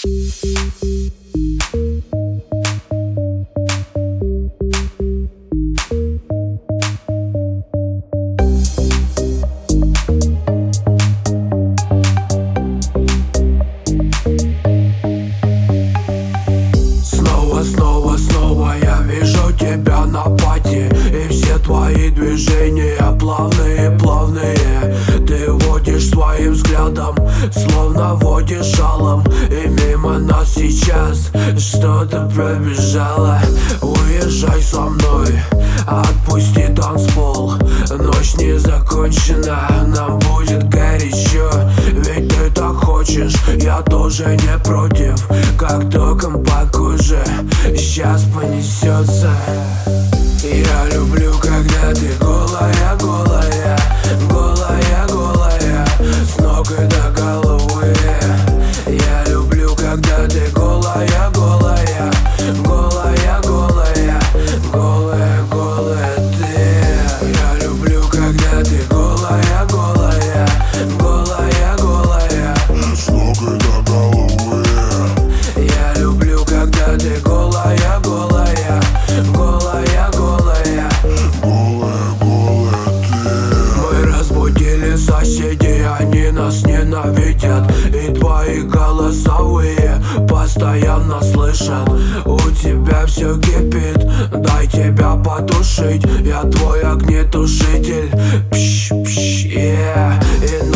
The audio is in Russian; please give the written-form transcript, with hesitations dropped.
Снова я вижу тебя на пати, и все твои движения плавные, плавные. Ты водишь своим взглядом, словно водишь шалом, и мимо нас сейчас что-то пробежало. Уезжай со мной, отпусти танцпол. Ночь не закончена, нам будет горячо. Ведь ты так хочешь, я тоже не против. Как током по коже сейчас понесется. Я люблю, когда ты голая, голая, голая, голая, с ног и до головы. Я люблю, когда ты голая, голая, голая, голая, голая, голая ты. Я люблю, когда ты голая, голая, голая, голая, с ног и до головы. я люблю, когда ты голая, голая, голая, голая, голая, голая ты. мы разбудили соседей, они нас ненавидят, и твои голосовые постоянно слышат. У тебя все кипит, дай тебя потушить. Я твой огнетушитель, пш, пш, yeah. И